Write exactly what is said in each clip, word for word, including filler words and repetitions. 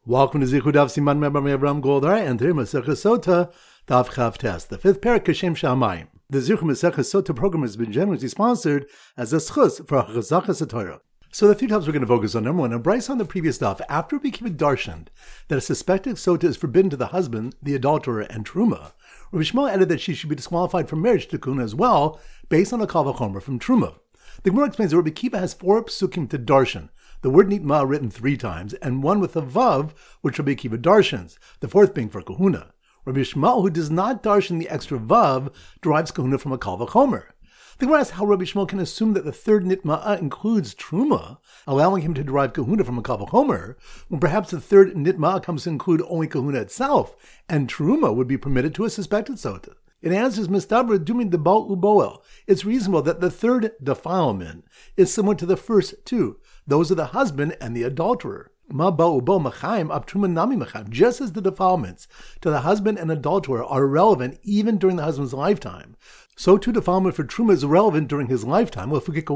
Welcome to Zichud Daf Siman Me'Abraham Abraham Goldar and today Masechah Sota Daf Chav Tes, the fifth parak Kashem Shamayim. The Zichud Masechah Sota program has been generously sponsored as a schus for Chazachas Torah. So the three topics we're going to focus on. Number one, a Bryce on the previous daf, after it became darshaned that a suspected sota is forbidden to the husband, the adulterer, and truma, Rabbi Shmuel added that she should be disqualified from marriage to Kuna as well, based on a kal vachomer from truma. The Gemara explains that Rabbi Kiva has four psukim to darshan, the word nitma written three times, and one with a vav, which Rabbi Kiva darshans, the fourth being for kahuna. Rabbi Shmuel, who does not darshan the extra vav, derives kahuna from a kal vachomer. The Gemara asks how Rabbi Shmuel can assume that the third nitma'ah includes truma, allowing him to derive kahuna from a kal vachomer, when perhaps the third nitma'ah comes to include only kahuna itself, and truma would be permitted to a suspected sota. It answers, Mistabra Dumin Debal Uboel. It's reasonable that the third defilement is similar to the first two. Those are the husband and the adulterer. Ma ba ubo machayim up truma nami machayim. Just as the defilements to the husband and adulterer are relevant even during the husband's lifetime, so too defilement for truma is relevant during his lifetime, as opposed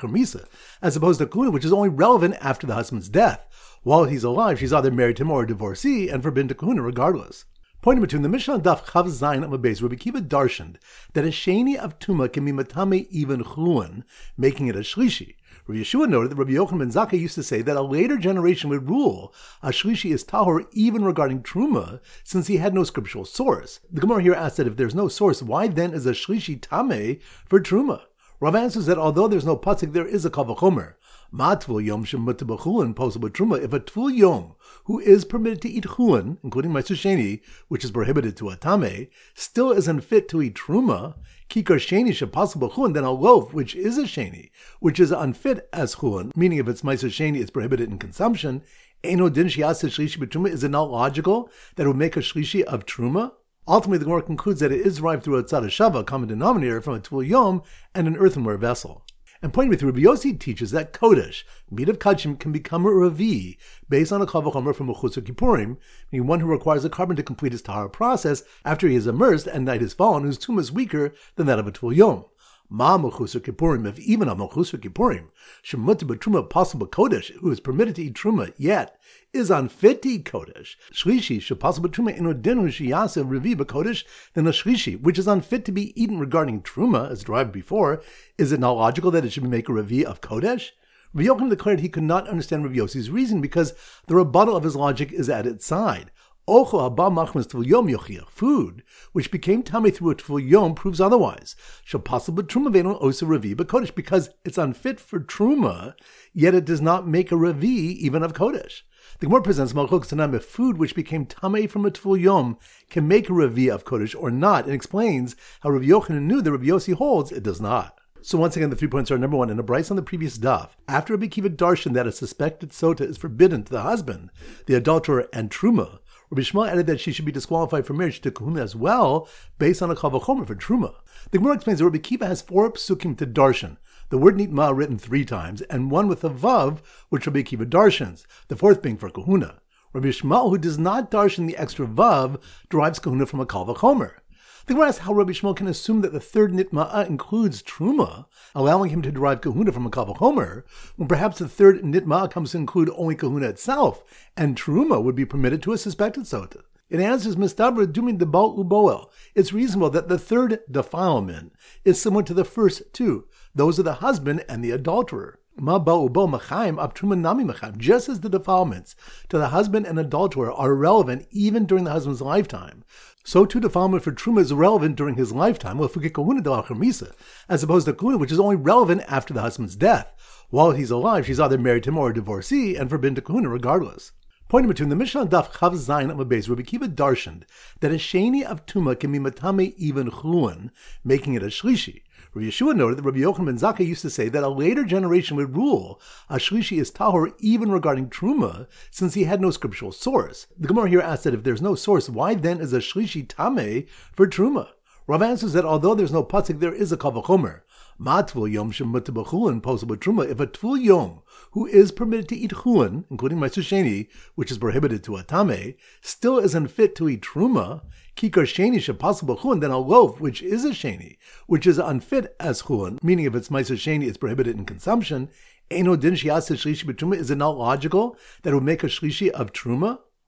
to kahuna, which is only relevant after the husband's death. While he's alive, she's either married to him or a divorcee and forbidden to kahuna regardless. Point number two, in the Mishnah Daf Chav Zayin Amabez, Rabbi Kiva darshaned that a sheni of tuma can be matame even chluan, making it a shlishi. Rabbi Yeshua noted that Rabbi Yochanan ben Zakkai used to say that a later generation would rule a shlishi is tahor even regarding truma, since he had no scriptural source. The Gemara here asks that if there's no source, why then is a shlishi tameh for truma? Rav answers that although there's no pasuk, there is a kal vachomer. Matvul yom shemut b'chulin posel b'truma. If a tvul yom who is permitted to eat chulin, including ma'aser sheni, which is prohibited to a tameh, still is unfit to eat truma, kikar sheni sheposel b'chulin, then a loaf which is a sheni, which is unfit as chulin, meaning if it's ma'aser sheni, it's prohibited in consumption. Eino din shi'asa shlishi b'truma. Is it not logical that it would make a shlishi of truma? Ultimately, the Gemara concludes that it is derived through a tzad shava, common denominator, from a tvul yom and an earthenware vessel. And pointing me through, Rabbi Yossi teaches that kodesh, meat of kachim, can become a ravi based on a kal vachomer from a chutz kippurim, meaning one who requires a carbon to complete his tahara process after he is immersed and night has fallen, whose tumah is weaker than that of a tvul yom. Ma mechusar kippurim, if even a mechusar kippurim, shemut b'truma possible kodesh, who is permitted to eat truma yet is unfit to eat kodesh, shlishi sheposel b'truma eno dinu sheyasa revi b'kodesh, then a shlishi which is unfit to be eaten regarding truma, as derived before, is it not logical that it should make a revi of kodesh? Rabbi Yochanan declared he could not understand Rabbi Yossi's reason because the rebuttal of his logic is at its side. Food, which became tamei through a tvul yom, proves otherwise. Because it's unfit for truma, yet it does not make a revi even of kodesh. The Gemara presents malchok tanam if food which became tamei from a tvul yom can make a revi of kodesh or not, and explains how Rabbi Yochanan knew that Rabbi Yossi holds it does not. So once again, the three points are: number one, in a Bryce on the previous daf, after Rabbi Kiva darshan that a suspected sota is forbidden to the husband, the adulterer, and truma, Rabbi Shmuel added that she should be disqualified from marriage to kahuna as well, based on a kal vachomer for truma. The Gemara explains that Rabbi Kiva has four psukim to darshan, the word nitma written three times, and one with a vav, which Rabbi Kiva darshans, the fourth being for kahuna. Rabbi Shmuel, who does not darshan the extra vav, derives kahuna from a kal vachomer. The Gemara asks how Rabbi Shmuel can assume that the third nitma'ah includes truma, allowing him to derive kahuna from a kal vachomer, when perhaps the third nitma'ah comes to include only kahuna itself, and truma would be permitted to a suspected sota. It answers, Mistabra Dumin Debal Uboel. It's reasonable that the third defilement is similar to the first two. Those are the husband and the adulterer. Ma ba ubo machayim up truma nami machayim. Just as the defilements to the husband and adulterer are relevant even during the husband's lifetime, so too defilement for truma is relevant during his lifetime, as opposed to kahuna, which is only relevant after the husband's death. While he's alive, she's either married to him or a divorcee and forbidden to kahuna regardless. Point number two, in the Mishnah Daf Chav Zayin Amabez, Rabbi Kiva darshaned that a sheni of tuma can be matame even chluan, making it a shlishi. Rabbi Yeshua noted that Rabbi Yochanan ben Zakkai used to say that a later generation would rule a shlishi is tahor even regarding truma, since he had no scriptural source. The Gemara here asks that if there's no source, why then is a shlishi tameh for truma? Rav answers that although there's no pasuk, there is a kal vachomer. Matvul yom shemut b'chulin posel b'truma. If a tvul yom who is permitted to eat chulin, including ma'aser sheni, which is prohibited to a tameh, still is unfit to eat truma, kikar sheni sheposel b'chulin, then a loaf which is a sheni, which is unfit as chulin, meaning if it's ma'aser sheni, it's prohibited in consumption. Eino din shi'asa shlishi b'truma. Is it not logical that it would make a shlishi of truma?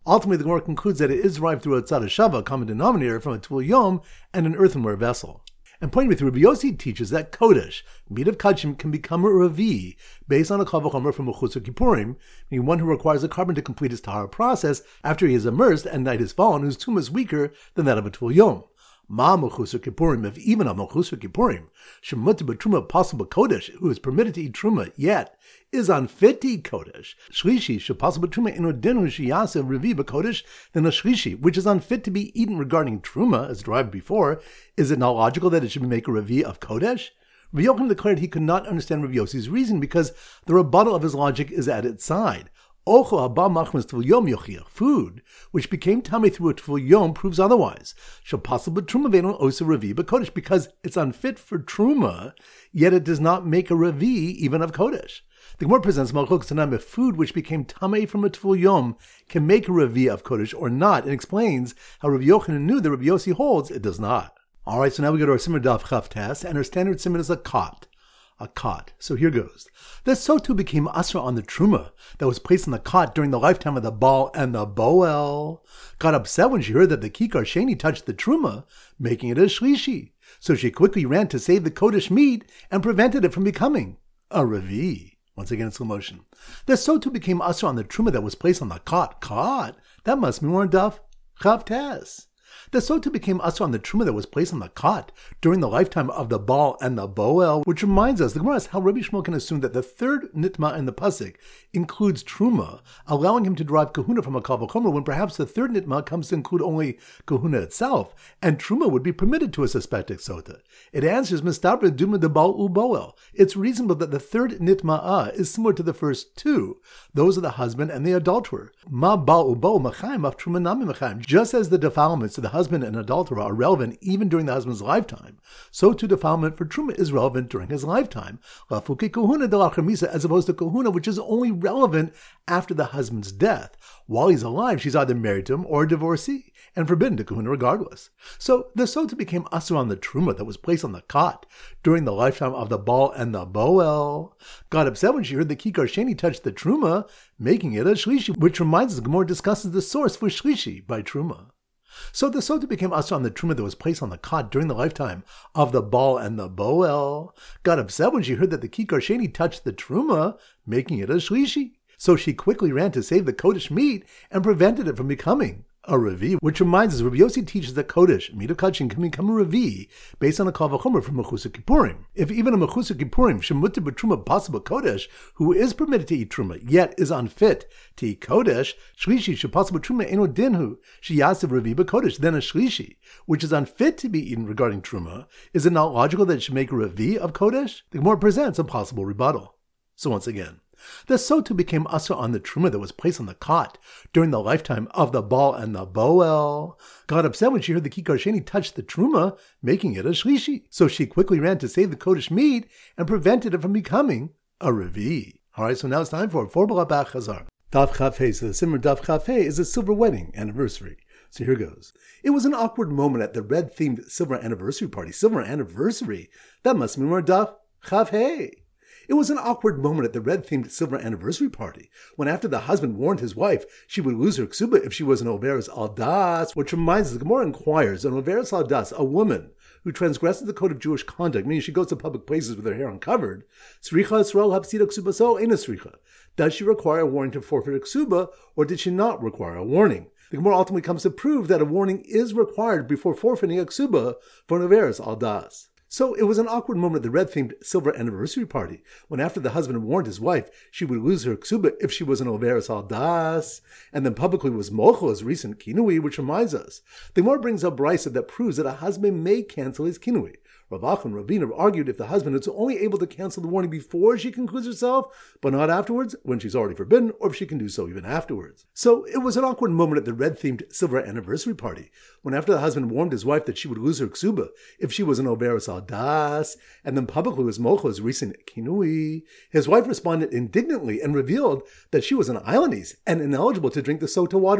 Ultimately, the Gemara concludes that it is derived through a tzad shava, a common denominator, from a tvul yom and an earthenware vessel. And pointing me through, Rabbi Yossi teaches that kodesh, meat of kachim, can become a revi based on a kal v'chomer from Mechusar Kippurim, meaning one who requires a carbon to complete his tahara process after he is immersed and night has fallen, whose tumah is weaker than that of a tvul yom. Ma Mechusar Kippurim, if even a Mechusar Kippurim, shemutar b'truma possible kodesh, who is permitted to eat truma, yet is unfit to eat kodesh. Shlishi should possible truma ino dinu sheyase revi b'kodesh, then a shlishi, which is unfit to be eaten regarding truma, as derived before. Is it not logical that it should make a revi of kodesh? Rabbi Yochanan declared he could not understand Rabbi Yossi's reason because the rebuttal of his logic is at its side. Ochel haba machmas tvul yom yochiach, food which became tummy through a tvul yom proves otherwise. Shall possible truma ve'non osa revi b'kodesh, because it's unfit for truma, yet it does not make a revi even of kodesh. The Gemara presents malchok tanam if food which became tamei from a tvul yom can make a revi of kodesh or not, and explains how Rabbi Yochanan knew that Rabbi Yossi holds it does not. All right, so now we go to our simmer daf chaf test, and our standard simmer is a kot. A cot. So here goes. The sotu became asra on the truma that was placed on the cot during the lifetime of the Baal and the Boel. Got upset when she heard that the kikar sheni touched the truma, making it a shlishi. So she quickly ran to save the kodesh meat and prevented it from becoming a revi. Once again in slow motion. The sotu became asra on the truma that was placed on the cot. Cot? That must be more daf chav tes. The sotu became asra on the truma that was placed on the cot during the lifetime of the Baal and the Boel, which reminds us, the Gemara asks how Rabbi Shmuel can assume that the third nitma in the pasuk includes truma, allowing him to derive kahuna from a kal v'chomer, when perhaps the third nitma comes to include only kahuna itself, and truma would be permitted to a suspected sota. It answers mistaber duma de Baal u Boel. It's reasonable that the third nitma is similar to the first two. Those are the husband and the adulterer. Ma Baal u Boel machayim af truma nami machayim. Just as the defilements to the husband and adulterer are relevant even during the husband's lifetime, so too defilement for truma is relevant during his lifetime. Lafuki kahuna de la chamisa, as opposed to kahuna, which is only relevant after the husband's death. While he's alive, she's either married to him or a divorcee, and forbidden to kahuna regardless. So the sota became asur on the truma that was placed on the cot during the lifetime of the Baal and the Boel. Got upset when she heard the kikar sheni touched the truma, making it a shlishi, which reminds us the Gemara discusses the source for shlishi by truma. So the sota became asur on the truma that was placed on the cot during the lifetime of the Baal and the Boel. Got upset when she heard that the kikar sheni touched the truma, making it a shlishi. So she quickly ran to save the kodesh meat and prevented it from becoming a revi, which reminds us, Rabbi Yossi teaches that kodesh, meat of kachim, can become a revi based on a kal v'chomer from Mechusar Kippurim. If even a Mechusar Kippurim, shemutar b'truma possible kodesh, who is permitted to eat truma, yet is unfit to eat kodesh, shlishi should possible truma eno dinhu, sheyasev revi b'kodesh, then a shlishi, which is unfit to be eaten regarding truma, is it not logical that it should make a revi of kodesh? The Gemara presents a possible rebuttal. So once again, the sota became asur on the truma that was placed on the cot during the lifetime of the Baal and the Boel. Got upset when she heard the kikar sheni touched the truma, making it a shlishi. So she quickly ran to save the kodesh meat and prevented it from becoming a revi. All right, so now it's time for four balabach chazar. Daf chafei. So the simmer daf chafei is a silver wedding anniversary. So here goes. It was an awkward moment at the red-themed silver anniversary party. Silver anniversary? That must be more daf chafei. It was an awkward moment at the red-themed silver anniversary party, when after the husband warned his wife she would lose her ksuba if she was an overes aldas, which reminds us, the Gemara inquires, an overes aldas, a woman who transgresses the code of Jewish conduct, meaning she goes to public places with her hair uncovered, sricha Yisrael hapsida ksuba so ena sricha. Does she require a warning to forfeit her ksuba, or did she not require a warning? The Gemara ultimately comes to prove that a warning is required before forfeiting a ksuba for an overes aldas. So it was an awkward moment at the red-themed silver anniversary party, when after the husband warned his wife she would lose her ksuba if she was an overes aldas, and then publicly was mochel as recent kinui, which reminds us. The Gemara brings up brisa that proves that a husband may cancel his kinui. Rav Acha and Rabina argued if the husband is only able to cancel the warning before she concludes herself, but not afterwards, when she's already forbidden, or if she can do so even afterwards. So it was an awkward moment at the red-themed silver anniversary party, when after the husband warned his wife that she would lose her ksuba if she was an overes aldas, and then publicly was mochel as recent kinui, his wife responded indignantly and revealed that she was an islandese and ineligible to drink the sota waters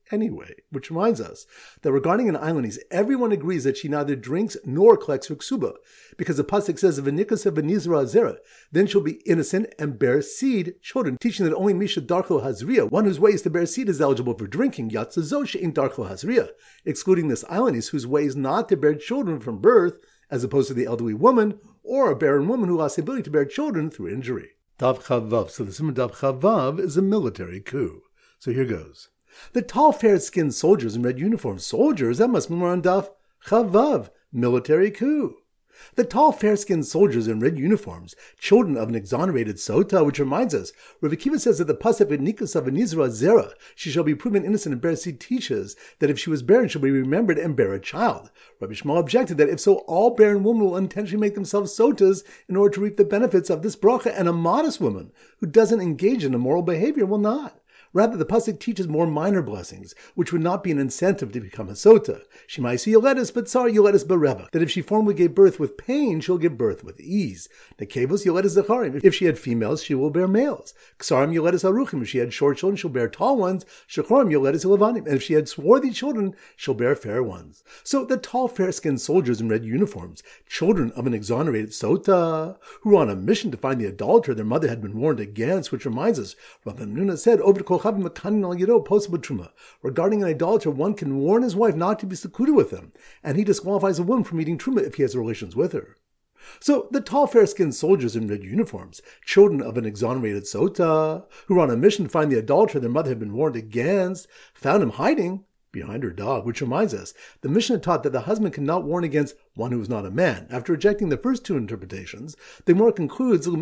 anyway, which reminds us that regarding an Eilanis, everyone agrees that she neither drinks nor collects her ksuba, because the pasuk says, "V'nikasa v'nizra azera," then she'll be innocent and bear seed children, teaching that only Misha Darcho Hazriya, one whose way is to bear seed, is eligible for drinking, Yatzazo she'in Darcho Hazriya, excluding this Eilanis, whose way is not to bear children from birth, as opposed to the elderly woman, or a barren woman who lost the ability to bear children through injury. Dav Chavav. So the Simon Dav Chavav is a military coup. So here goes. The tall, fair-skinned soldiers in red uniforms. Soldiers? That must be more on Dav Chavav. Military coup. The tall, fair-skinned soldiers in red uniforms, children of an exonerated sota, which reminds us, Rav Akiva says that the pasuk v'nikasa v'nizra zera, she shall be proven innocent and bear seed, teaches that if she was barren, she'll be remembered and bear a child. Rabbi Shmuel objected that if so, all barren women will intentionally make themselves sotas in order to reap the benefits of this bracha, and a modest woman who doesn't engage in immoral behavior will not. Rather, the pasuk teaches more minor blessings, which would not be an incentive to become a sota. She might see yoledis, but tsar yoledis bereva, that if she formerly gave birth with pain, she'll give birth with ease. Nekevos yoledis zacharim, if she had females, she will bear males. Ksarim yoledis aruchim, if she had short children, she'll bear tall ones. Shechorim yoledis levanim, and if she had swarthy children, she'll bear fair ones. So the tall, fair-skinned soldiers in red uniforms, children of an exonerated sota, who were on a mission to find the adulterer their mother had been warned against, which reminds us, Rabbi Nuna said, over to regarding an idolater, one can warn his wife not to be secluded with him, and he disqualifies a woman from eating truma if he has relations with her. So the tall, fair-skinned soldiers in red uniforms, children of an exonerated sota, who were on a mission to find the adulterer their mother had been warned against, found him hiding behind her dog, which reminds us, the Mishnah taught that the husband cannot warn against one who is not a man. After rejecting the first two interpretations, the Gemara concludes, it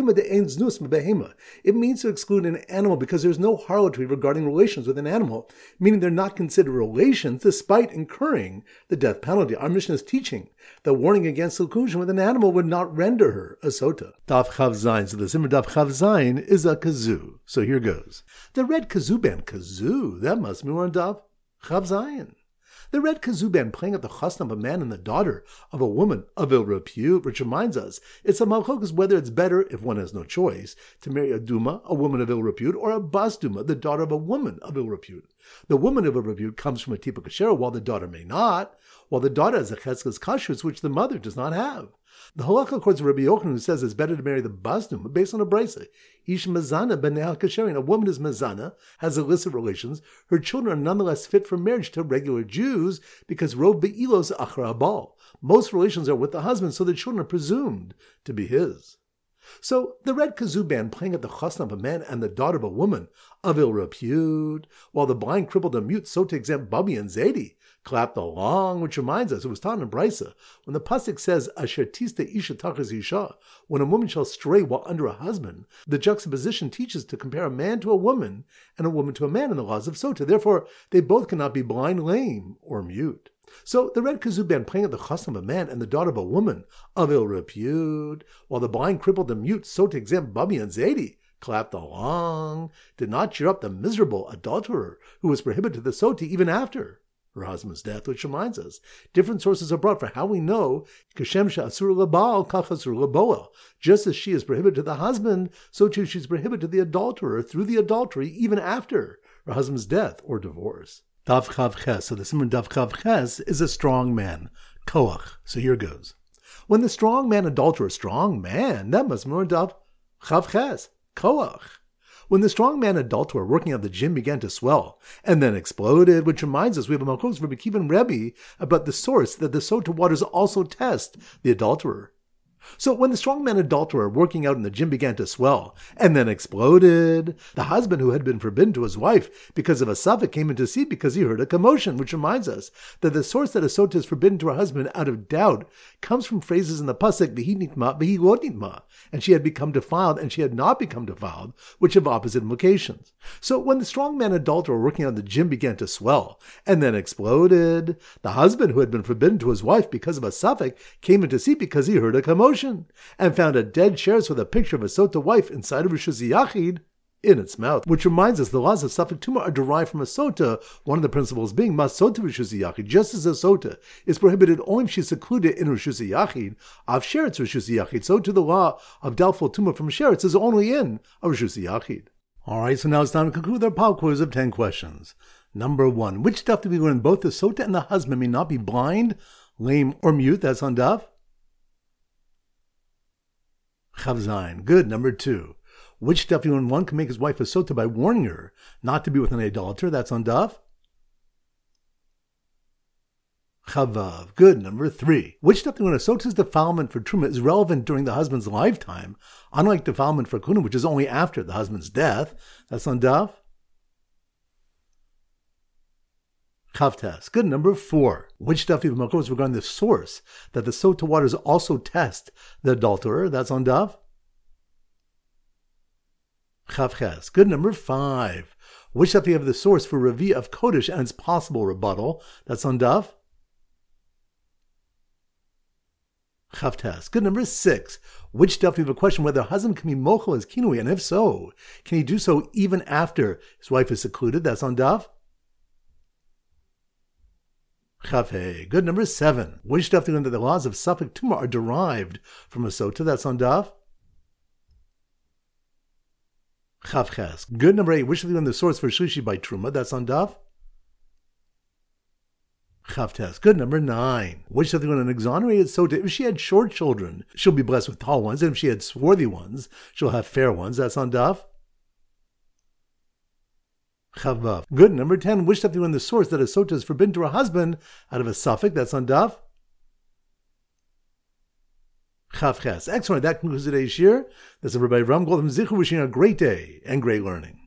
means to exclude an animal because there is no harlotry regarding relations with an animal, meaning they're not considered relations despite incurring the death penalty. Our Mishnah is teaching that warning against seclusion with an animal would not render her a sota. Daf Chav Zayin. So the Simmer Daf Chav Zayin is a kazoo. So here goes. The red kazoo band. Kazoo, that must be on Daf Chav Zayin. The red kazoo band playing at the chasna of a man and the daughter of a woman of ill repute, which reminds us, it's a malchokas whether it's better, if one has no choice, to marry a duma, a woman of ill repute, or a bas duma, the daughter of a woman of ill repute. The woman of ill repute comes from a tipa kashera, while the daughter may not, while the daughter has a cheskas kashrus, which the mother does not have. The halakha quotes Rabbi Yochanan, who says it's better to marry the bas duma based on a brisa. Ish mazana b'nei kasherin. A woman is mazana, has illicit relations. Her children are nonetheless fit for marriage to regular Jews because rov be'ilos achar abal. Most relations are with the husband, so the children are presumed to be his. So the red kazoo band playing at the chasna of a man and the daughter of a woman of ill repute, while the blind, crippled, and mute, so to exempt Babi and Zaidi, clapped along, which reminds us, it was taught in Brisa, when the pasuk says, Asher tista isha tachas isha, when a woman shall stray while under a husband, the juxtaposition teaches to compare a man to a woman and a woman to a man in the laws of Sota. Therefore, they both cannot be blind, lame, or mute. So the red kazoo band playing at the chasna of a man and the daughter of a woman of ill repute, while the blind, crippled, and mute, so to exempt Babi and Zaidi, clapped along, did not cheer up the miserable adulterer who was prohibited to the soti even after her husband's death, which reminds us, different sources are brought for how we know, Kashem she'asur lebal, kach asur leboel. Just as she is prohibited to the husband, so too she is prohibited to the adulterer through the adultery even after her husband's death or divorce. Dav Chav Ches. So the Simon Dav Chav Ches is a strong man. Koach. So here goes. When the strong man adulterer, strong man, that must be more Dav Chav Ches. Koach. When the strong man adulterer working at the gym began to swell and then exploded, which reminds us we have a malchus Rabbi Kiva and Rebbe about the source that the sota waters also test the adulterer. So when the strongman adulterer working out in the gym began to swell and then exploded, the husband who had been forbidden to his wife because of a suffix came in to see because he heard a commotion, which reminds us that the source that a sota is forbidden to her husband out of doubt comes from phrases in the pasuk v'hi nitma v'hi lo nitma, and she had become defiled and she had not become defiled, which have opposite implications. So when the strongman adulterer working out in the gym began to swell and then exploded, the husband who had been forbidden to his wife because of a suffix came in to see because he heard a commotion and found a dead sheretz with a picture of a sota wife inside of Rishus Yachid in its mouth, which reminds us the laws of Safek Tumah are derived from a sota, one of the principles being mas sota Rishus Yachid, just as a sota is prohibited only if she is secluded in Rishus Yachid, av sheretz Rishus Yachid, so to the law of doubtful tumah from sheretz is only in a Rishus Yachid. Alright, so now it's time to conclude our pop quiz of ten questions. Number one. Which stuff do we learn? Both the sota and the husband may not be blind, lame, or mute. That's on Daf. Chav Zayin. Good. Number two. Which stuff do we learn? One can make his wife a sota by warning her not to be with an idolater. That's on Daf. Chavav. Good. Number three. Which stuff do we learn? A sota's defilement for truma is relevant during the husband's lifetime, unlike defilement for kuna, which is only after the husband's death. That's on Daf. Chavtes. Good. Number four. Which stuff do we learn regarding the source that the sota waters also test the adulterer? That's on Daf. Chavches. Good. Number five. Which stuff do you have the source for Revi of Kodesh and its possible rebuttal? That's on Daf. Chavtes. Good. Number six. Which stuff do you have a question whether a husband can be mochel as kinui, and if so, can he do so even after his wife is secluded? That's on Daf. Chavhe. Good. Number seven. Which stuff do you learn that the laws of Safek Tumah are derived from a sota? That's on Daf. Chavches. Good. Number eight. Which stuff do you learn the source for Shlishi by Truma? That's on Daf. Chavtes. Good. Number nine. Which stuff do you learn an exonerated sota? If she had short children, she'll be blessed with tall ones, and if she had swarthy ones, she'll have fair ones. That's on Daf. Chavav. Good. Number ten. Which stuff do you learn the source that a sota is forbidden to her husband out of a suffix? That's on Daf. Chavches. Excellent. That concludes today's shir. This is Rabbi Ram Goldham Zichu wishing you a great day and great learning.